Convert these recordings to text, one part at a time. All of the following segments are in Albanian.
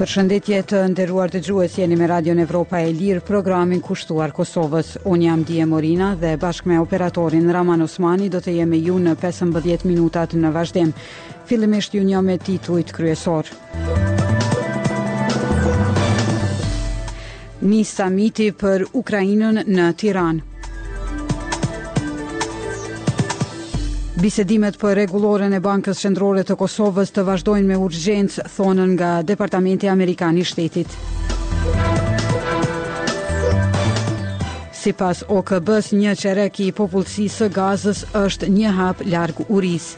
Përshëndetje të nderuar dëgjues, jeni me Radion Evropa e Lirë, programin kushtuar Kosovës. Unë jam Dije Morina dhe bashkë me operatorin Raman Osmani do të jemi ju në 15 minutat në vazhdim. Fillimisht ju një me titujt kryesor. Nis samiti për Ukrainën në Tiranë. Bisedimet për rregulloren e Bankës Qendrore të Kosovës të vazhdojnë me urgjencë, thonën nga Departamenti Amerikan i Shtetit. Sipas OKB-s, një çerek i popullsisë së Gazës është një hap larg urisë.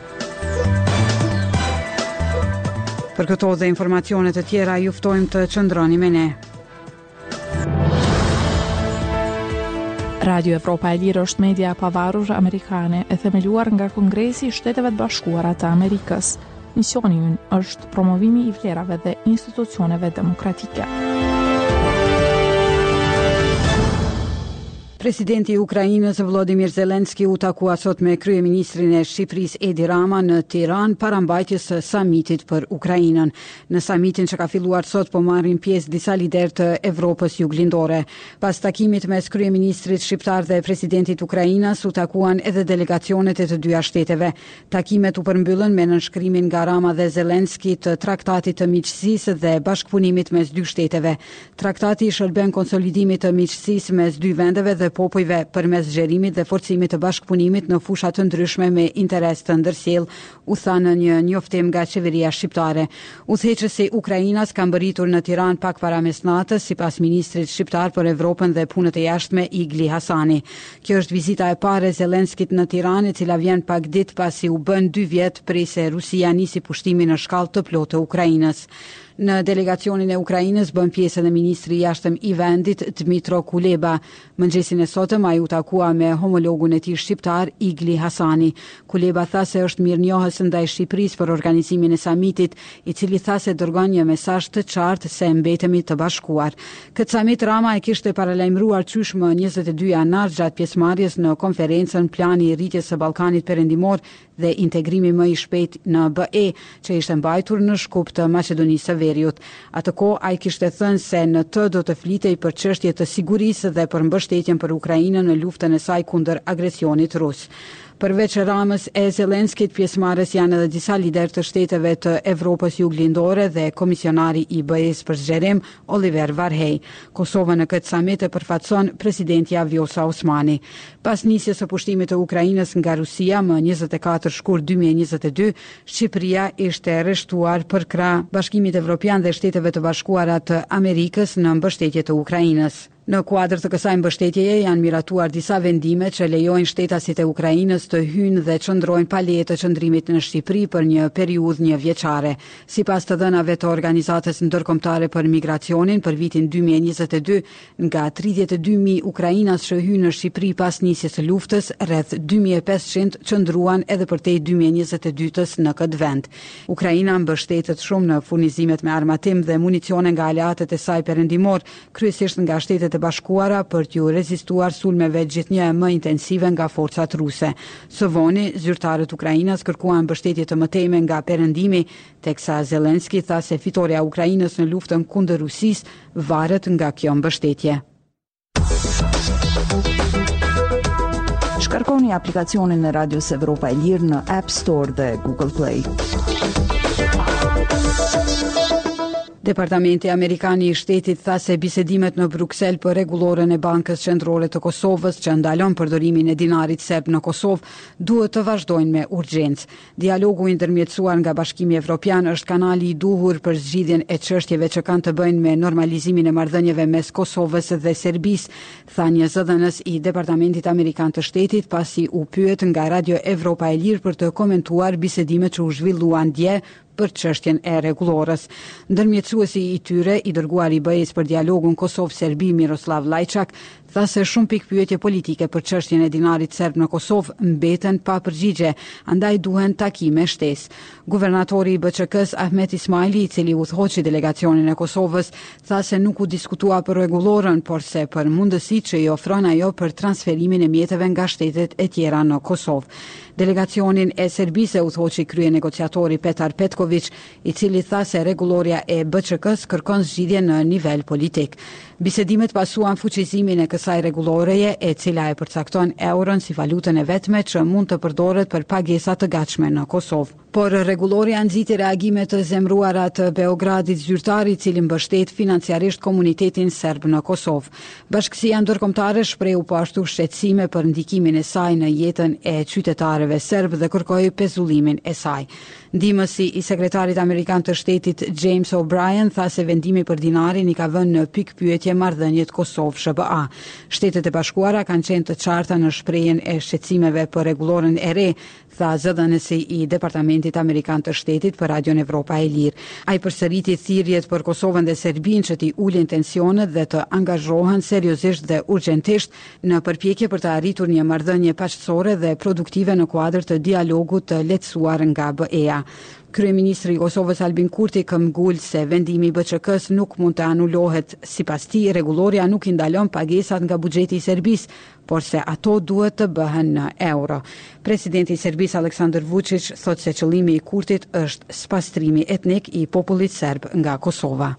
Për këto dhe informacione të tjera ju ftojmë të qëndroni me ne. Radio Evropa e Lirë është media pavarur amerikane e themeluar nga Kongresi i Shteteve të Bashkuara të Amerikës. Misioni i ynë është promovimi i vlerave dhe institucioneve demokratike. Presidenti i Ukrainës Volodymyr Zelensky u takua sot me kryeministrin e Shqipërisë Edi Rama në Tiranë para mbajtjes së samitit për Ukrainën. Në samitin që ka filluar sot po marrin pjesë disa lider të Evropës juglindore. Pas takimit mes kryeministrit shqiptar dhe presidentit Ukrainës u takuan edhe delegacionet e të dyja shteteve. Takimet u përmbyllën me nënshkrimin nga Rama dhe Zelensky të traktatit të miqësisë dhe bashkëpunimit mes dy shteteve. Traktati shërben konsolidimit të miqësisë mes dy vendeve dhe popujve përmes zgjerimit dhe forcimit të bashkëpunimit në fusha të ndryshme me interes të ndërsjellë, u tha në një njoftim nga qeveria shqiptare. Udhëheqësi i Ukrainës ka mbërritur në Tiranë pak para mesnatës, sipas ministrit shqiptar për Evropën dhe punët e jashtme Igli Hasani. Kjo është vizita e parë e Zelenskit në Tiranë, e cila vjen pak ditë pasi u bën 2 vjet prej se Rusia nisi pushtimin në shkallë të plotë të Ukrainës. Në delegacionin e Ukrainës bën pjesë edhe ministri i jashtëm i vendit Dmytro Kuleba. Mëngjesin e sotëm ai u takua me homologun e tij shqiptar Igli Hasani. Kuleba tha se është mirënjohës ndaj Shqipërisë për organizimin e samitit, i cili tha se dërgon një mesazh të qartë se mbetemi të bashkuar. Këtë samit Rama e kishte paralajmëruar qysh më 22 janar gjatë pjesëmarrjes në konferencën Plani i rritjes së Ballkanit Perëndimor dhe integrimi më i shpejt në BE, që ishte mbajtur në Shkup të Maqedonisë së Veriut. Atë kohë ai kishte thënë se në të do të flitej për çështje të sigurisë dhe për mbështetjen për Ukrainën në luftën e saj kundër agresionit rus. Përveç Ramës e Zelenskit, pjesëmarrës janë edhe disa lider të shteteve të Evropës juglindore dhe komisionari i BE-s për zgjerim Oliver Varhej. Kosova në këtë samit e përfaqëson presidentja Vjosa Osmani. Pas nisjes së pushtimit të Ukrainës nga Rusia më 24 shkurt 2022, Shqipëria ishte arrestuar për krah Bashkimit Evropian dhe Shteteve të Bashkuara të Amerikës në mbështetje të Ukrainës. Në kuadër të kësaj mbështetjeje janë miratuar disa vendime që lejojnë shtetasit e Ukrainës të hyjnë dhe qëndrojnë pa leje të qëndrimit në Shqipëri për një periudhë 1 vjeçare. Sipas të dhënave të Organizatës Ndërkombëtare për Migracionin për vitin 2022, nga 32.000 ukrainas që hyjnë në Shqipëri pas nisjes së luftës, rreth 2.500 qëndruan edhe përtej 2022-s në këtë vend. Ukraina mbështetet shumë në furnizimet me armatim dhe municione nga aleatët e saj perëndimor, kryesisht nga Shtetet e Bashkuara për t'ju rezistuar sulmeve gjithnjë më intensive nga forcat ruse. Së voni, zyrtarët Ukrainës kërkuan mbështetje të mëtejme nga perëndimi, teksa Zelensky tha se fitoria e Ukrainës në luftën kundër Rusisë varet nga kjo mbështetje. Shkarkoni aplikacionin e Radios Evropa e Lirë në App Store dhe Google Play. Departamenti Amerikan i Shtetit tha se bisedimet në Bruksel për rregulloren e Bankës Qendrore të Kosovës që ndalon përdorimin e dinarit serb në Kosovë duhet të vazhdojnë me urgjencë. Dialogu i ndërmjetësuar nga Bashkimi Evropian është kanali i duhur për zgjidhjen e çështjeve që kanë të bëjnë me normalizimin e marrëdhënieve mes Kosovës dhe Serbisë, tha një zëdhënës i Departamentit Amerikan të Shtetit pasi u pyet nga Radio Evropa e Lirë për të komentuar bisedimet që u zhvilluan dje për çështjen e rregullorës. Ndërmjetësuesi i tyre, i dërguar i BE-s për dialogun Kosovë-Serbi Miroslav Lajçak, tha se shumë pikpyetje politike për çështjen e dinarit serb në Kosovë mbeten pa përgjigje, andaj duhen takime shtesë. Guvernatori i BÇK-s Ahmet Ismaili, i cili udhëhoqi delegacionin e Kosovës, tha se nuk u diskutua për rregullorën, por se për mundësitë që i ofron ajo për transferimin e mjeteve nga shtetet e tjera në Kosovë. Delegacionin e Serbisë udhëhoqi krye negociatori Petar Petković, i cili tha se rregulloria e BÇK-s kërkon zgjidhje në nivel politik. Bisedimet pasuan fuqizimin e kësaj rregulloreje, e cila e përcakton euron si valutën e vetme që mund të përdoret për pagesa të gatshme në Kosovë. Por rregulloria nxiti reagime të zemruara të Beogradit zyrtar, i cili mbështet financiarisht komunitetin serb në Kosovë. Bashkësia ndërkombëtare shprehu po ashtu shqetësime për ndikimin e saj në jetën e qytetarëve serb dhe kërkoi pezullimin e saj. Ndihmësi i sekretarit amerikan të shtetit James O'Brien tha se vendimi për dinarin i ka vënë në pikpyetje marrëdhëniet Kosovë-SBA. Shtetet e Bashkuara kanë qenë të qarta në shprehjen e shqetësimeve për rregullorën e re, tha zëdhënësi i Departamentit Amerikan të Shtetit për Radion Evropa e Lirë. Ai përsëriti thirrjet për Kosovën dhe Serbinë që t'i ulin tensionet dhe të angazhohen seriozisht dhe urgjentisht në përpjekje për të arritur një marrëdhënie paqësore dhe produktive në kuadër të dialogut të lehtësuar nga BE-ja. Kryeministri i Kosovës Albin Kurti këmbgul se vendimi i BÇK-s nuk mund të anulohet. Sipas tij, rregulloria nuk i ndalon pagesat nga buxheti i Serbisë, por se ato duhet të bëhen në euro. Presidenti i Serbisë Aleksandar Vučić thotë se qëllimi i Kurtit është spastrimi etnik i popullit serb nga Kosova.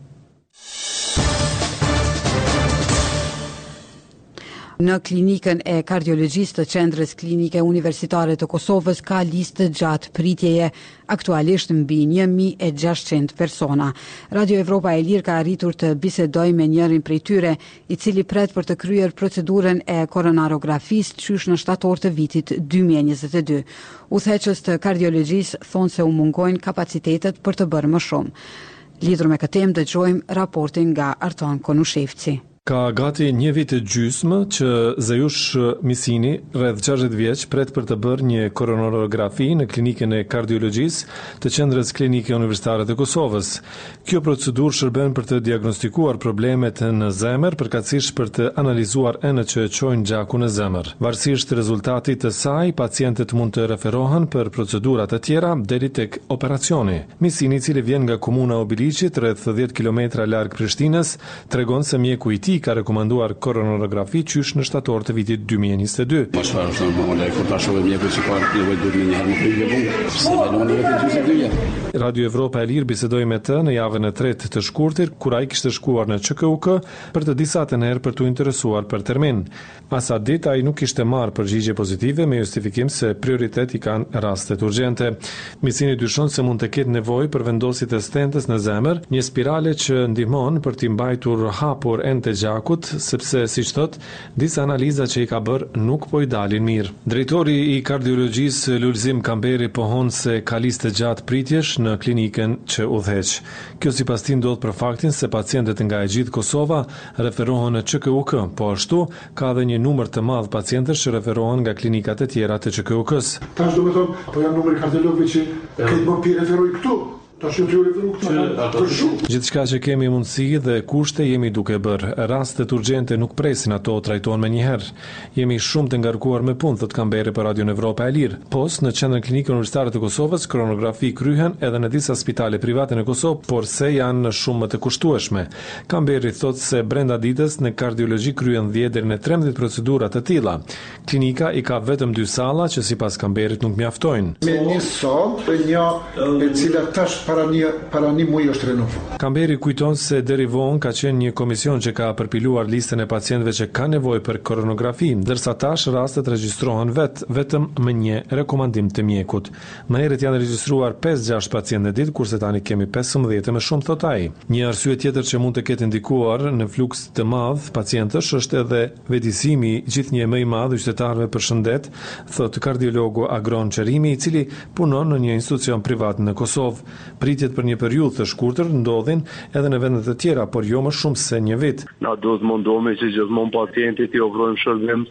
Në klinikën e kardiologjisë të Qendrës Klinike Universitare të Kosovës ka listë gjatë pritjeje, aktualisht mbi 1600 persona. Radio Evropa e Lirë ka arritur të bisedojë me njërin prej tyre, i cili pret për të kryer procedurën e koronarografisë qysh në shtator të vitit 2022. Udhëheqës të kardiologjisë thonë se u mungojnë kapacitetet për të bërë më shumë. Lidhur me këtë temë dëgjojmë raportin nga Arton Konushevci. Ka gati një vit e gjysmë që Zajush Misini, rreth 60 vjeç, pret për të bërë një koronarografi në klinikën e kardiologjisë të Qendrës Klinike Universitare të Kosovës. Kjo procedurë shërben për të diagnostikuar problemet në zemër, përkatësisht për të analizuar enët që çojnë gjakun në zemër. Varësisht rezultatit të saj, pacientët mund të referohen për procedura të tjera deri tek operacioni. Misini, i cili vjen nga komuna Obiliqit, rreth 10 kilometra larg Prishtinës, tregon se mjeku i tij ka rekomanduar koronarografi qysh në shtator të vitit 2022. Radio Evropa e Lirë bisedoi me të në javën e tretë të shkurtir, kur ai kishte shkuar në QKUK për të disa të herë për t'u interesuar për termin. Asa ditë ai nuk kishte marrë përgjigje pozitive me justifikim se prioritet i kanë rastet urgjente. Misini dyshon se mund të ketë nevojë për vendosje të stentës në zemër, një spirale që ndihmon për t'i mbajtur hapur ente gjakut, sepse siç thot, disa analiza që i ka bërë nuk po i dalin mirë. Drejtori i kardiologjisë Lulzim Kamberi pohon se ka listë gjatë pritjesh në klinikën që udhëheq. Kjo sipas tij ndodh për faktin se pacientët nga e gjithë Kosova referohen në QKUK, po ashtu ka edhe një numër të madh pacientësh që referohen nga klinikat e tjera të QKUK-s. Tash do të thonë, po janë numri kardiologëve që këtë më pi referoj këtu. Gjithçka që kemi mundësi dhe kushte jemi duke bërë. Rastet urgjente nuk presin, ato trajtohen me njëherë. Jemi shumë të ngarkuar me punë, thot Kamberi për Radion Evropa e Lirë. Në Qendrën Klinike Universitare të Kosovës, koronografi kryhen edhe në disa spitale private në Kosovë, por se janë shumë më të kushtueshme. Kamberi thot se brenda ditës në kardiologji kryen 10 deri në 13 procedura të tilla. Klinika i ka vetëm 2 salla që sipas Kamberit nuk mjaftojnë. Me një sallë, një e cila tash para një muaj është renovuar. Kamberi kujton se deri vonë ka qenë një komision që ka përpiluar listën e pacientëve që kanë nevojë për koronografi, ndërsa tash rastet regjistrohen vetëm me një rekomandim të mjekut. Më herët janë regjistruar 5-6 pacientë në ditë, kurse tani kemi 15 më shumë, thot ai. Një arsye tjetër që mund të ketë ndikuar në fluks të madh pacientësh është edhe vetësimi gjithnjë më i madh i qytetarëve për shëndet, thot kardiologu Agron Çerimi, i cili punon në një institucion privat në Kosovë. Pritjet për një periudhë të shkurtër ndodhin edhe në vende të tjera, por jo më shumë se një vit. Na duhet mundohemi që gjithmonë pacientit i ofrojmë shërbim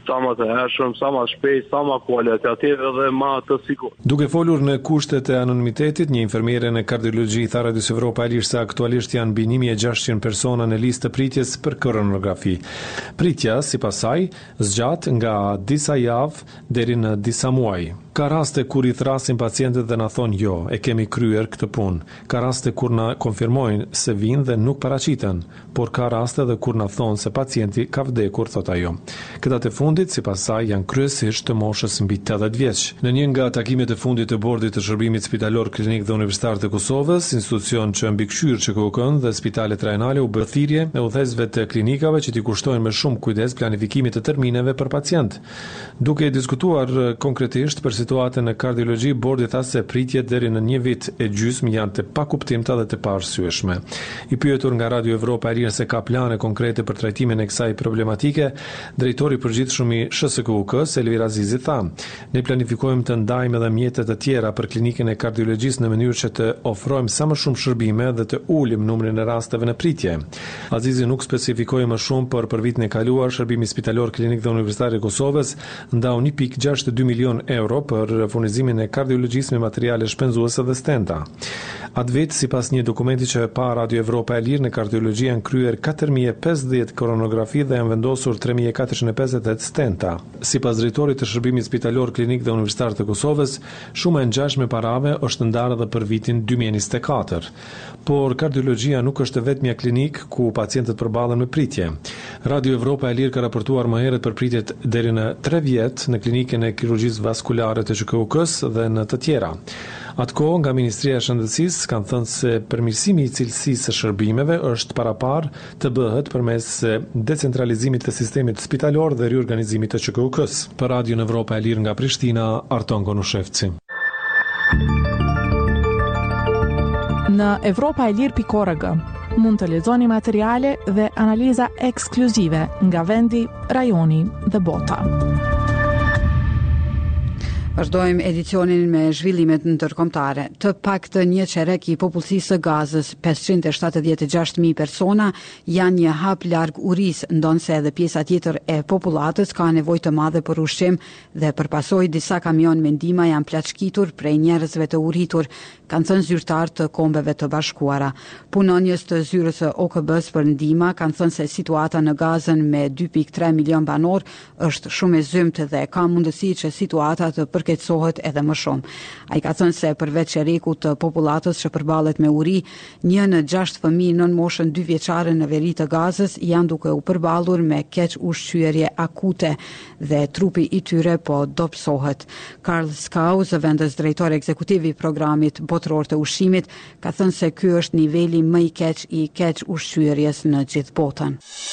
sa më të hershëm, sa më shpejt, sa më kualitativ dhe më të sigurt. Duke folur në kushtet e anonimitetit, një infermiere në kardiologji tha Radios Evropa e Lirë se aktualisht janë mbi 1600 persona në listë të pritjes për koronografi. Pritja, sipas saj, zgjat nga disa javë deri në disa muaj. Ka raste kur i thrasin pacientët dhe na thonë jo, e kemi kryer këtë punë. Ka raste kur na konfirmojnë se vinë dhe nuk paraqiten, por ka raste edhe kur na thonë se pacienti ka vdekur, thot ajo. Këta të fundit, sipas saj, janë kryesisht të moshës mbi 80 vjeç. Në një nga takimet e fundit të bordit të shërbimit spitalor klinik dhe universitar të Kosovës, institucion që mbikëqyr ÇKUK-n dhe spitalet rajonale u bë thirrje e udhëzësve të klinikave që t'i kushtojnë me shumë kujdes planifikimit të termineve për pacient. Duke diskutuar konkretisht për situatën në kardiologji, bordi tha se pritjet deri në një vit e gjysmë janë të pakuptimta dhe të paarsyeshme. I pyetur nga Radio Evropa e Lirë se ka plane konkrete për trajtimin e kësaj problematike, drejtori i përgjithshëm i SHKUK-s, Elvir Azizi, tha: "Ne planifikojmë të ndajmë edhe mjete të tjera për klinikën e kardiologjisë në mënyrë që të ofrojmë sa më shumë shërbime dhe të ulim numrin e rasteve në pritje." Azizi nuk specifikoi më shumë, por për vitin e kaluar shërbimi spitalor klinik dhe universitar i Kosovës ndau 1.62 milion euro për furnizimin e kardiologjisë me materiale shpenzuese dhe stenta. Atë vit, sipas një dokumenti që pa Radio Evropa e Lirë, në kardiologji janë kryer 4050 koronografi dhe janë vendosur 3458 stenta. Sipas drejtorit të shërbimit spitalor klinik dhe universitar të Kosovës, shuma e ngjashme parave është ndarë edhe për vitin 2024. Por kardiologjia nuk është vetmja klinik ku pacientët përballen me pritje. Radio Evropa e Lirë ka raportuar më herët për pritjet deri në 3 vjet në klinikën e kirurgjisë vaskulare të ÇKUK-s dhe në të tjera. Atkoh, nga Ministria e Shëndetësisë kanë thënë se përmirësimi i cilësisë së shërbimeve është parapar të bëhet përmes decentralizimit të sistemit spitalor dhe riorganizimit të ÇKUK-s. Për Radio Evropa e Lirë nga Prishtina, Arton Konushevci. Në europaelir.org mund të lexoni materiale dhe analiza ekskluzive nga vendi, rajoni dhe bota. Vazhdojmë edicionin me zhvillimet ndërkombëtare. Të paktën një çerek i popullsisë së Gazës, 576.000 persona, janë një hap larg urisë, ndonse edhe pjesa tjetër e popullatës ka nevojë të madhe për ushqim dhe përpasoj disa kamion me ndihmë janë plaçkitur prej njerëzve të uritur, kanë thënë zyrtar të Kombeve të Bashkuara. Punonjës të zyrës së OKB-s për ndihmë kanë thënë se situata në Gazën me 2.3 milion banor është shumë e zymt dhe ka mundësi që situata të përkeqësohet edhe më shumë. Ai ka thënë se përveç çerekut të popullatës që përballet me uri, 1 në 6 fëmijë nën moshën 2 vjeçare në veri të Gazës janë duke u përballur me keq ushqyerje akute dhe trupi i tyre po dobësohet. Karl Skau, zëvendës drejtor ekzekutiv i programit botëror të ushqimit, ka thënë se ky është niveli më i keq i keq ushqyerjes në gjithë botën.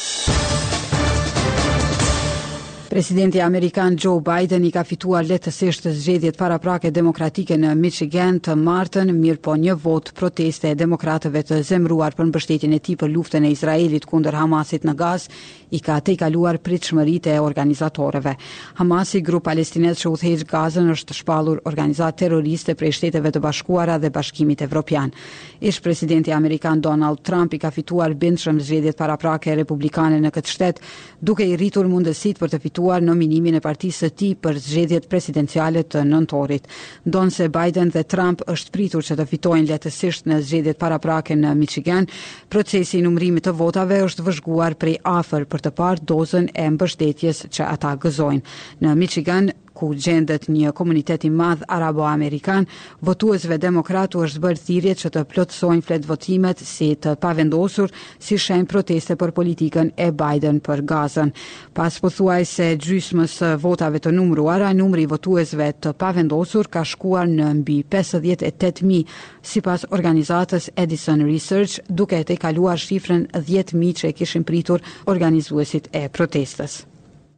Presidenti Amerikan Joe Biden I ka fituar lehtësisht zgjedhjet paraprake demokratike në Michigan të martën, mirë po një vot proteste e demokratëve të zemruar për mbështetjen e tij për luftën e Izraelit kundër Hamasit në Gazë I ka tejkaluar pritshmëritë e organizatorëve. Hamasi, grup palestinez që udhëheq Gazën, është shpallur organizatë terroriste prej Shteteve të Bashkuara dhe Bashkimit Evropian. Ish presidenti Amerikan Donald Trump I ka fituar bindshëm zgjedhjet paraprake republikane në këtë shtet, duke I rritur mundësitë për të fituar nominimin e partisë së tij për zgjedhjet presidenciale të nëntorit. Ndonse Biden dhe Trump është pritur që të fitojnë lehtësisht në zgjedhjet paraprake në Michigan, procesi I numërimit të votave është vëzhguar prej afër për të parë dozën e mbështetjes që ata gëzojnë. Në Michigan, ku gjendet një komunitet I madh arabo-amerikan, votuesve demokrat u është bërë thirrje që të plotësojnë flet votimet si të pavendosur si shenjë proteste për politikën e Biden për Gazën. Pas pothuajse gjysmës votave të numëruara, numri I votuesve të pavendosur ka shkuar në mbi 58.000 sipas organizatës Edison Research, duke tejkaluar shifrën 10.000 që e kishin pritur organizuesit e protestës.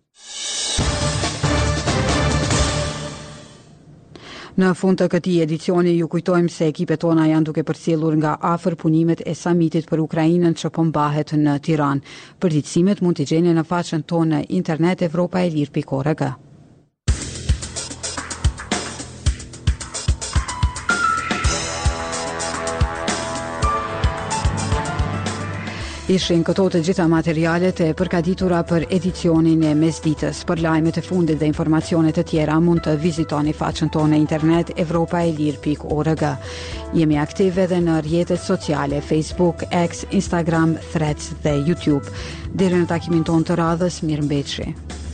Në fund të këtij edicioni ju kujtojmë se ekipet tona janë duke përcjellur nga afër punimet e samitit për Ukrainën që po mbahet në Tiranë. Përgjithësimet mund t'i gjeni në faqen tonë në internet europaelir.org. Ishin këto të gjitha materialet e përgatitura për edicionin e mesditës. Për lajmet e fundit dhe informacione të tjera mund të vizitoni faqen tonë internet evropaelir.org. Jemi aktive edhe në rrjetet sociale Facebook, X, Instagram, Threads dhe YouTube. Deri në takimin tonë të radhës, mirëmbëjtje.